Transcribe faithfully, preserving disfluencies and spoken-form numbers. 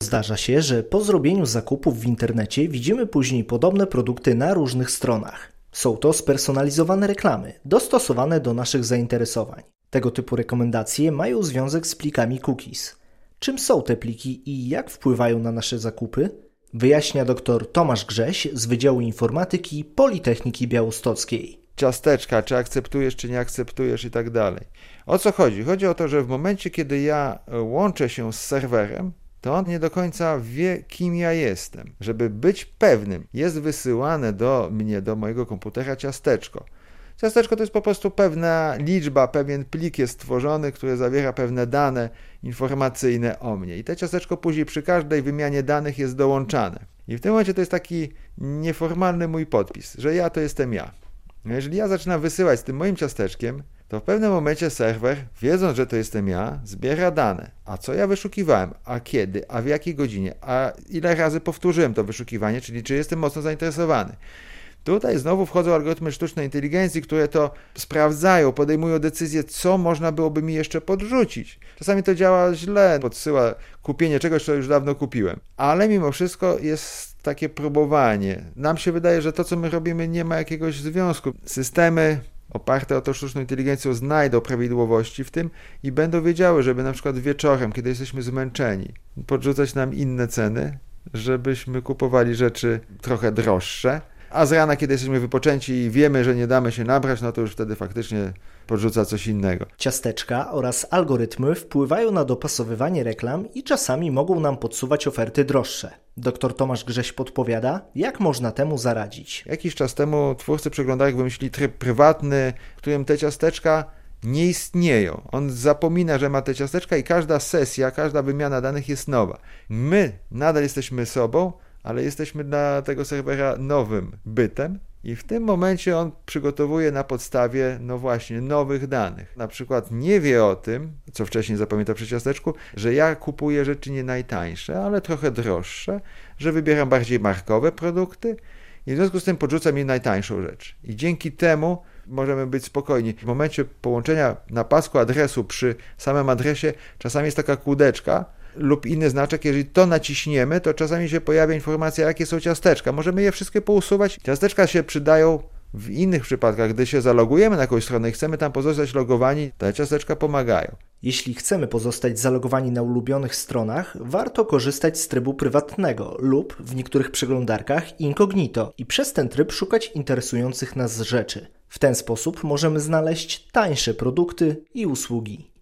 Zdarza się, że po zrobieniu zakupów w internecie widzimy później podobne produkty na różnych stronach. Są to spersonalizowane reklamy, dostosowane do naszych zainteresowań. Tego typu rekomendacje mają związek z plikami cookies. Czym są te pliki i jak wpływają na nasze zakupy? Wyjaśnia dr Tomasz Grześ z Wydziału Informatyki Politechniki Białostockiej. Ciasteczka, czy akceptujesz, czy nie akceptujesz i tak dalej. O co chodzi? Chodzi o to, że w momencie, kiedy ja łączę się z serwerem, to on nie do końca wie, kim ja jestem. Żeby być pewnym, jest wysyłane do mnie, do mojego komputera ciasteczko. Ciasteczko to jest po prostu pewna liczba, pewien plik jest stworzony, który zawiera pewne dane informacyjne o mnie. I to ciasteczko później przy każdej wymianie danych jest dołączane. I w tym momencie to jest taki nieformalny mój podpis, że ja to jestem ja. Jeżeli ja zaczynam wysyłać z tym moim ciasteczkiem, to w pewnym momencie serwer, wiedząc, że to jestem ja, zbiera dane. A co ja wyszukiwałem, a kiedy, a w jakiej godzinie, a ile razy powtórzyłem to wyszukiwanie, czyli czy jestem mocno zainteresowany. Tutaj znowu wchodzą algorytmy sztucznej inteligencji, które to sprawdzają, podejmują decyzję, co można byłoby mi jeszcze podrzucić. Czasami to działa źle, podsyła kupienie czegoś, co już dawno kupiłem. Ale mimo wszystko jest takie próbowanie. Nam się wydaje, że to, co my robimy, nie ma jakiegoś związku. Systemy oparte o to sztuczną inteligencją znajdą prawidłowości w tym i będą wiedziały, żeby na przykład wieczorem, kiedy jesteśmy zmęczeni, podrzucać nam inne ceny, żebyśmy kupowali rzeczy trochę droższe. A z rana, kiedy jesteśmy wypoczęci i wiemy, że nie damy się nabrać, no to już wtedy faktycznie podrzuca coś innego. Ciasteczka oraz algorytmy wpływają na dopasowywanie reklam i czasami mogą nam podsuwać oferty droższe. Dr Tomasz Grześ podpowiada, jak można temu zaradzić. Jakiś czas temu twórcy przeglądarek wymyślili tryb prywatny, w którym te ciasteczka nie istnieją. On zapomina, że ma te ciasteczka i każda sesja, każda wymiana danych jest nowa. My nadal jesteśmy sobą, ale jesteśmy dla tego serwera nowym bytem i w tym momencie on przygotowuje na podstawie, no właśnie, nowych danych. Na przykład nie wie o tym, co wcześniej zapamiętał przy ciasteczku, że ja kupuję rzeczy nie najtańsze, ale trochę droższe, że wybieram bardziej markowe produkty i w związku z tym podrzuca mi najtańszą rzecz. I dzięki temu możemy być spokojni. W momencie połączenia na pasku adresu przy samym adresie czasami jest taka kółdeczka, lub inny znaczek, jeżeli to naciśniemy, to czasami się pojawia informacja, jakie są ciasteczka. Możemy je wszystkie pousuwać. Ciasteczka się przydają w innych przypadkach, gdy się zalogujemy na jakąś stronę i chcemy tam pozostać logowani, te ciasteczka pomagają. Jeśli chcemy pozostać zalogowani na ulubionych stronach, warto korzystać z trybu prywatnego lub w niektórych przeglądarkach incognito i przez ten tryb szukać interesujących nas rzeczy. W ten sposób możemy znaleźć tańsze produkty i usługi.